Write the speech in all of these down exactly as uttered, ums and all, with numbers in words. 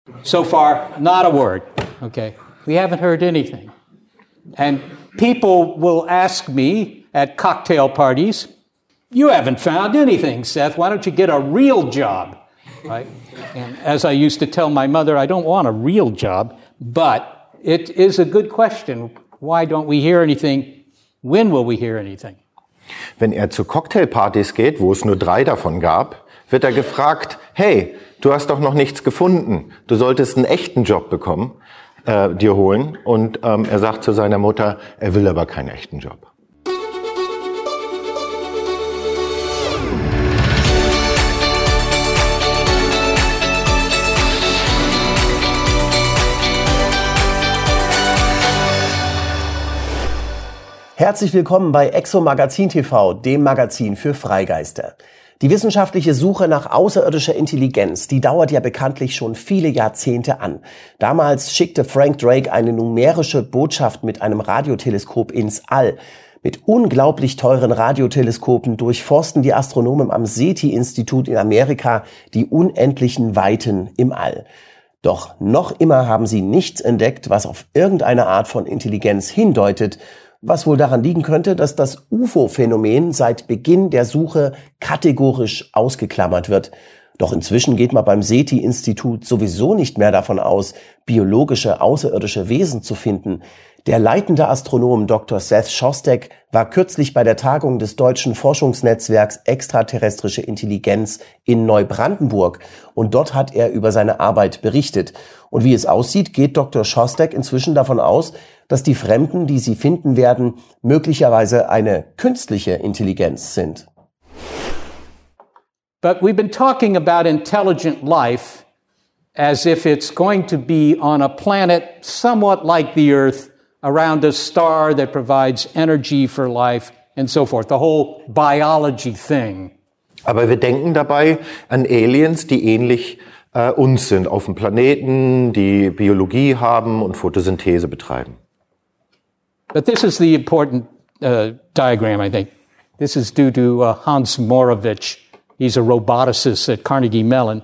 So far, not a word. Okay, we haven't heard anything. And people will ask me at cocktail parties, "You haven't found anything, Seth. Why don't you get a real job?" Right? And as I used to tell my mother, I don't want a real job, but it is a good question. Why don't we hear anything? When will we hear anything? Wenn er zu Cocktailpartys geht, wo es nur drei davon gab, wird er gefragt, hey, du hast doch noch nichts gefunden. Du solltest einen echten Job bekommen, äh, dir holen. Und ähm, er sagt zu seiner Mutter, er will aber keinen echten Job. Herzlich willkommen bei Exo Magazin T V, dem Magazin für Freigeister. Die wissenschaftliche Suche nach außerirdischer Intelligenz, die dauert ja bekanntlich schon viele Jahrzehnte an. Damals schickte Frank Drake eine numerische Botschaft mit einem Radioteleskop ins All. Mit unglaublich teuren Radioteleskopen durchforsten die Astronomen am SETI-Institut in Amerika die unendlichen Weiten im All. Doch noch immer haben sie nichts entdeckt, was auf irgendeine Art von Intelligenz hindeutet, was wohl daran liegen könnte, dass das U F O-Phänomen seit Beginn der Suche kategorisch ausgeklammert wird. Doch inzwischen geht man beim SETI-Institut sowieso nicht mehr davon aus, biologische außerirdische Wesen zu finden. Der leitende Astronom Doktor Seth Shostak war kürzlich bei der Tagung des deutschen Forschungsnetzwerks Extraterrestrische Intelligenz in Neubrandenburg und dort hat er über seine Arbeit berichtet. Und wie es aussieht, geht Doktor Shostak inzwischen davon aus, dass die Fremden, die sie finden werden, möglicherweise eine künstliche Intelligenz sind. But we've been talking about intelligent life as if it's going to be on a planet somewhat like the Earth, around a star that provides energy for life and so forth, the whole biology thing. Aber wir denken dabei an Aliens, die ähnlich äh, uns sind, auf dem Planeten, die Biologie haben und Photosynthese betreiben. But this is the important uh, diagram, I think. This is due to uh, Hans Moravich. He's a roboticist at Carnegie Mellon.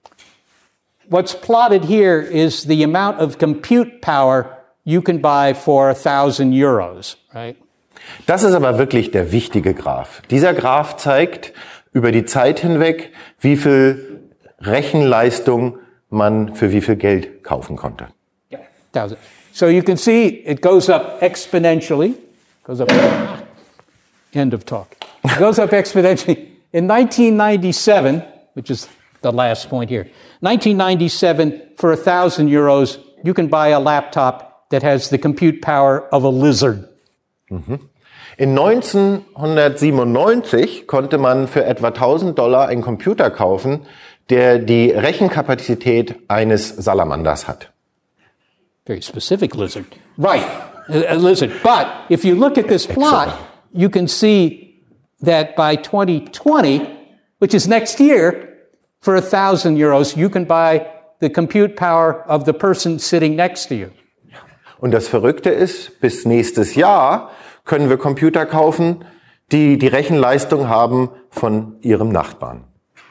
What's plotted here is the amount of compute power you can buy for a thousand euros, right? Das ist aber wirklich der wichtige Graph. Dieser Graph zeigt über die Zeit hinweg, wie viel Rechenleistung man für wie viel Geld kaufen konnte. Yeah, thousand. So you can see it goes up exponentially. Goes up. End of talk. It goes up exponentially. In nineteen ninety-seven, which is the last point here, nineteen ninety-seven, for a thousand euros, you can buy a laptop that has the compute power of a lizard. Mhm. In neunzehnhundertsiebenundneunzig konnte man für etwa tausend Dollar einen Computer kaufen, der die Rechenkapazität eines Salamanders hat. Very specific lizard. Right, a, a lizard. But if you look at this plot, you can see that by twenty twenty, which is next year, for a thousand euros, you can buy the compute power of the person sitting next to you. Und das Verrückte ist, bis nächstes Jahr können wir Computer kaufen, die die Rechenleistung haben von ihrem Nachbarn.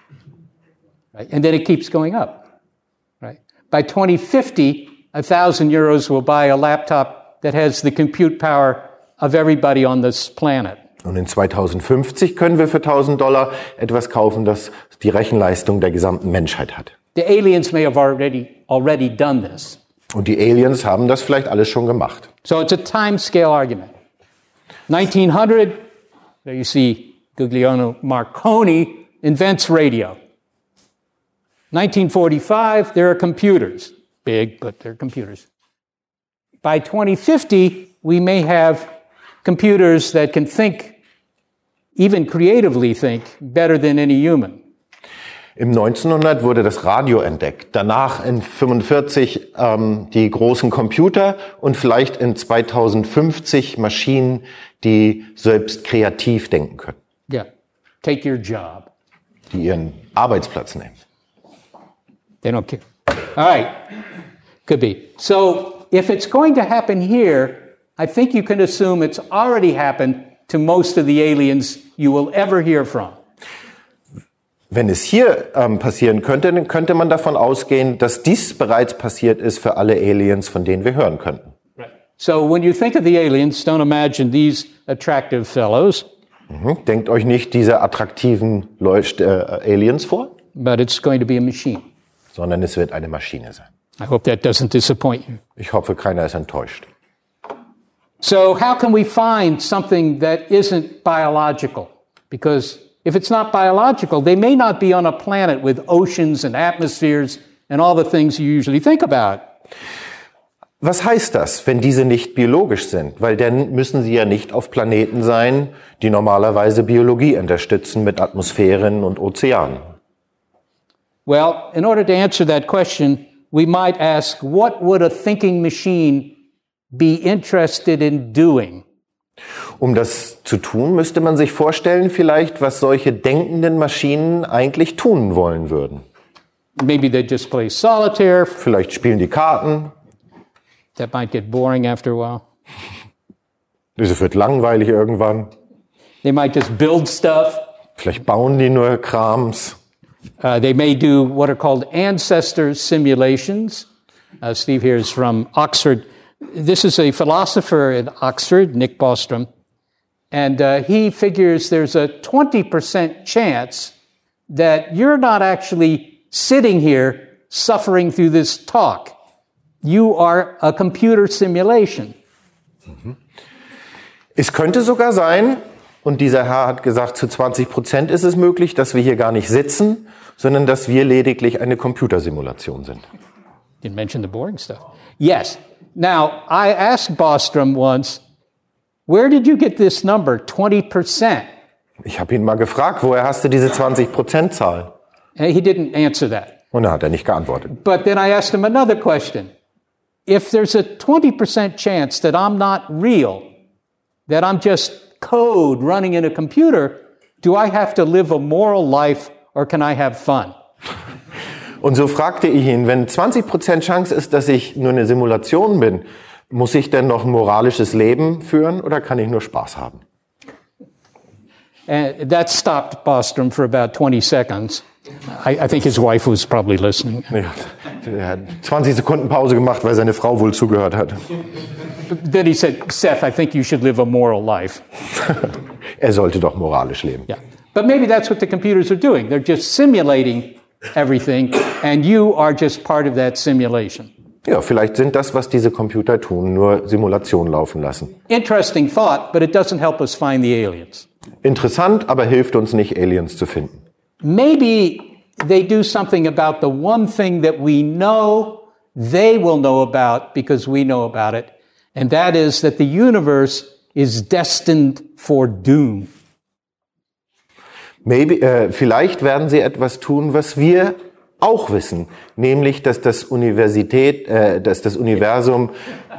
Right. And then it keeps going up. Right. By twenty fifty, a thousand euros will buy a laptop that has the compute power of everybody on this planet. Und in zweitausendfünfzig können wir für tausend Dollar etwas kaufen, das die Rechenleistung der gesamten Menschheit hat. The aliens may have already already done this. Und die Aliens haben das vielleicht alles schon gemacht. So it's a time scale argument. nineteen hundred, there you see Guglielmo Marconi invents radio. nineteen forty-five, there are computers. Big, but they're computers. By twenty fifty, we may have computers that can think, even creatively think, better than any human. Im neunzehnhundert wurde das Radio entdeckt, danach in fünfundvierzig ähm, die großen Computer und vielleicht in zweitausendfünfzig Maschinen, die selbst kreativ denken können. Yeah, take your job. Die ihren Arbeitsplatz nehmen. They don't care. All right, could be. So if it's going to happen here, I think you can assume it's already happened to most of the aliens you will ever hear from. Wenn es hier ähm, passieren könnte, dann könnte man davon ausgehen, dass dies bereits passiert ist für alle Aliens, von denen wir hören könnten. Right. So when you think of the aliens, don't imagine these attractive fellows. Mhm. Denkt euch nicht diese attraktiven Leucht- äh, Aliens vor, But it's going to be a machine. sondern es wird eine Maschine sein. I hope that doesn't disappoint you. Ich hoffe, keiner ist enttäuscht. So how can we find something that isn't biological? Because if it's not biological, they may not be on a planet with oceans and atmospheres and all the things you usually think about. Was heißt das, wenn diese nicht biologisch sind? Weil dann müssen sie ja nicht auf Planeten sein, die normalerweise Biologie unterstützen mit Atmosphären und Ozeanen. Well, in order to answer that question, we might ask, what would a thinking machine be interested in doing? Um das zu tun, müsste man sich vorstellen, vielleicht, was solche denkenden Maschinen eigentlich tun wollen würden. Maybe they just play solitaire. Vielleicht spielen die Karten. That might get boring after a while. Das wird langweilig irgendwann. They might just build stuff. Vielleicht bauen die nur Krams. Uh, they may do what are called ancestor simulations. Uh, Steve here is from Oxford. This is a philosopher at Oxford, Nick Bostrom, and uh, he figures there's a twenty percent chance that you're not actually sitting here suffering through this talk. You are a computer simulation. Es könnte sogar sein, und dieser Herr hat gesagt, zu zwanzig Prozent ist es möglich, dass wir hier gar nicht sitzen, sondern dass wir lediglich eine Computersimulation sind. Didn't mention the boring stuff. Yes. Now, I asked Bostrom once, where did you get this number, twenty percent? Ich habe ihn mal gefragt, woher hast du diese zwanzig Prozent Zahl? And he didn't answer that. Und da hat er nicht geantwortet. But then I asked him another question. If there's a twenty percent chance that I'm not real, that I'm just code running in a computer, do I have to live a moral life or can I have fun? Und so fragte ich ihn, wenn zwanzig Prozent Chance ist, dass ich nur eine Simulation bin, muss ich denn noch ein moralisches Leben führen oder kann ich nur Spaß haben? And that stopped Bostrom for about twenty seconds. I, I think his wife was probably listening. Ja, er hat zwanzig Sekunden Pause gemacht, weil seine Frau wohl zugehört hat. Then he said, Seth, I think you should live a moral life. Er sollte doch moralisch leben. Yeah. But maybe that's what the computers are doing. They're just simulating everything, and you are just part of that simulation. Ja, vielleicht sind das, was diese Computer tun, nur Simulationen laufen lassen. Interesting thought, but it doesn't help us find the aliens. Interessant, aber hilft uns nicht, Aliens zu finden. Maybe they do something about the one thing that we know they will know about because we know about it, and that is that the universe is destined for doom. Maybe, äh, vielleicht werden sie etwas tun, was wir auch wissen, nämlich, dass das Universität, äh, dass das Universum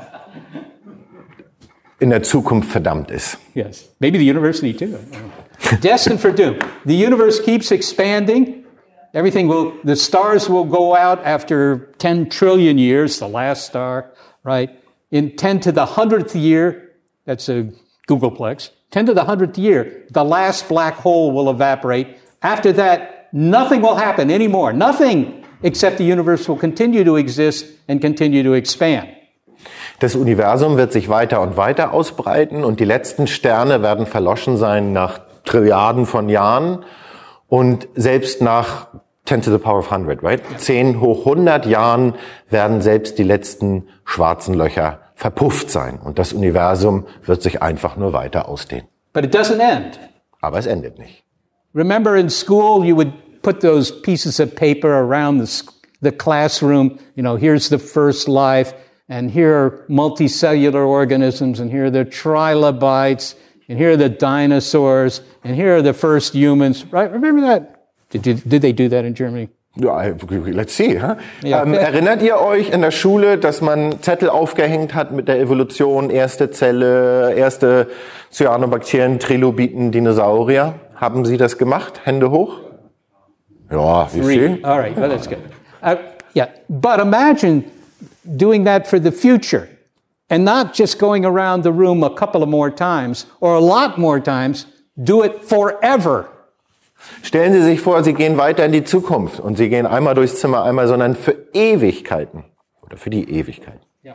in der Zukunft verdammt ist. Yes, maybe the university too. Destined for doom. The universe keeps expanding. Everything will, the stars will go out after ten trillion years, the last star, right? In ten to the hundredth year, that's a Googleplex, ten to the hundredth year, the last black hole will evaporate. After that, nothing will happen anymore. Nothing except the universe will continue to exist and continue to expand. Das Universum wird sich weiter und weiter ausbreiten und die letzten Sterne werden verloschen sein nach Trilliarden von Jahren und selbst nach ten to the power of hundred, right? zehn hoch hundert Jahren werden selbst die letzten schwarzen Löcher verpufft sein und das Universum wird sich einfach nur weiter ausdehnen. But it doesn't end. Aber es endet nicht. Remember in school, you would put those pieces of paper around the, the classroom. You know, here's the first life, and here are multicellular organisms, and here are the trilobites, and here are the dinosaurs, and here are the first humans. Right? Remember that? Did, you, did they do that in Germany? Ja, let's see. Huh? Ja. Ähm, erinnert ihr euch in der Schule, dass man Zettel aufgehängt hat mit der Evolution, erste Zelle, erste Cyanobakterien, Trilobiten, Dinosaurier? Haben Sie das gemacht? Hände hoch? Ja, wie viel? All right, well, that's good. Uh, yeah, but imagine doing that for the future and not just going around the room a couple of more times or a lot more times. Do it forever. Stellen Sie sich vor, Sie gehen weiter in die Zukunft und Sie gehen einmal durchs Zimmer, einmal, sondern für Ewigkeiten oder für die Ewigkeit. Yeah.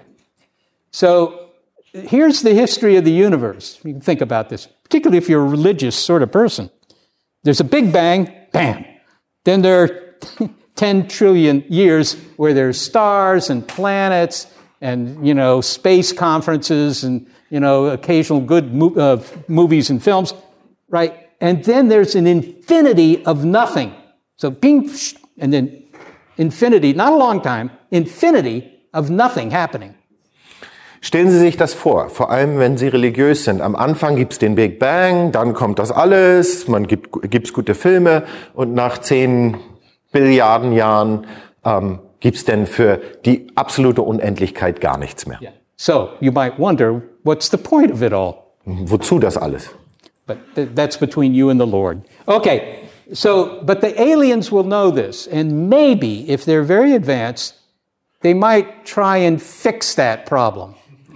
So here's the history of the universe. You can think about this, particularly if you're a religious sort of person. There's a Big Bang, bam. Then there are ten trillion years where there's stars and planets and, you know, space conferences and, you know, occasional good mo- uh, movies and films, right? And then there's an infinity of nothing. So bing, and then infinity, not a long time, infinity of nothing happening. Stellen Sie sich das vor, vor allem wenn Sie religiös sind. Am Anfang gibt's den Big Bang, dann kommt das alles, man gibt gibt's gute Filme und nach zehn Billiarden Jahren ähm, gibt's denn für die absolute Unendlichkeit gar nichts mehr. Yeah. So you might wonder, what's the point of it all? Wozu das alles? But th- that's between you and the Lord. Okay, so, but the aliens will know this, and maybe, if they're very advanced, they might try and fix that problem.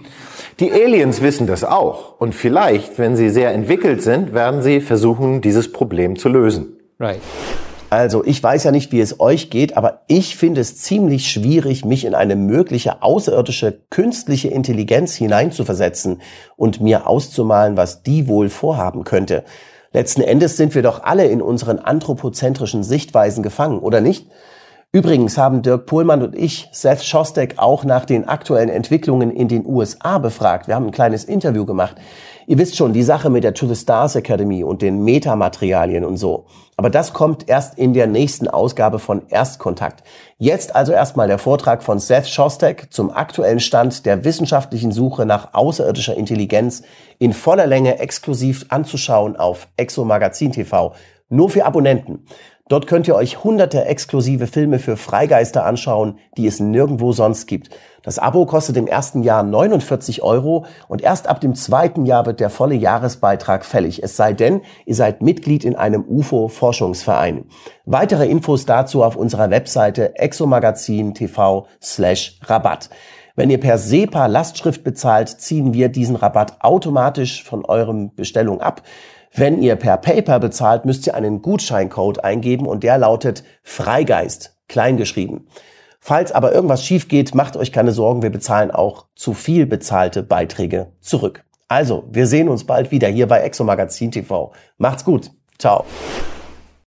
Die Aliens wissen das auch. Und vielleicht, wenn sie sehr entwickelt sind, werden sie versuchen, dieses Problem zu lösen. Right. Also, ich weiß ja nicht, wie es euch geht, aber ich finde es ziemlich schwierig, mich in eine mögliche außerirdische künstliche Intelligenz hineinzuversetzen und mir auszumalen, was die wohl vorhaben könnte. Letzten Endes sind wir doch alle in unseren anthropozentrischen Sichtweisen gefangen, oder nicht? Übrigens haben Dirk Pohlmann und ich Seth Shostak auch nach den aktuellen Entwicklungen in den U S A befragt. Wir haben ein kleines Interview gemacht. Ihr wisst schon, die Sache mit der To the Stars Academy und den Metamaterialien und so. Aber das kommt erst in der nächsten Ausgabe von Erstkontakt. Jetzt also erstmal der Vortrag von Seth Shostak zum aktuellen Stand der wissenschaftlichen Suche nach außerirdischer Intelligenz in voller Länge exklusiv anzuschauen auf Exomagazin T V. Nur für Abonnenten. Dort könnt ihr euch hunderte exklusive Filme für Freigeister anschauen, die es nirgendwo sonst gibt. Das Abo kostet im ersten Jahr neunundvierzig Euro und erst ab dem zweiten Jahr wird der volle Jahresbeitrag fällig. Es sei denn, ihr seid Mitglied in einem U F O-Forschungsverein. Weitere Infos dazu auf unserer Webseite exomagazin T V slash Rabatt. Wenn ihr per SEPA-Lastschrift bezahlt, ziehen wir diesen Rabatt automatisch von eurem Bestellung ab. Wenn ihr per PayPal bezahlt, müsst ihr einen Gutscheincode eingeben und der lautet Freigeist, kleingeschrieben. Falls aber irgendwas schief geht, macht euch keine Sorgen, wir bezahlen auch zu viel bezahlte Beiträge zurück. Also, wir sehen uns bald wieder hier bei Exomagazin T V. Macht's gut. Ciao.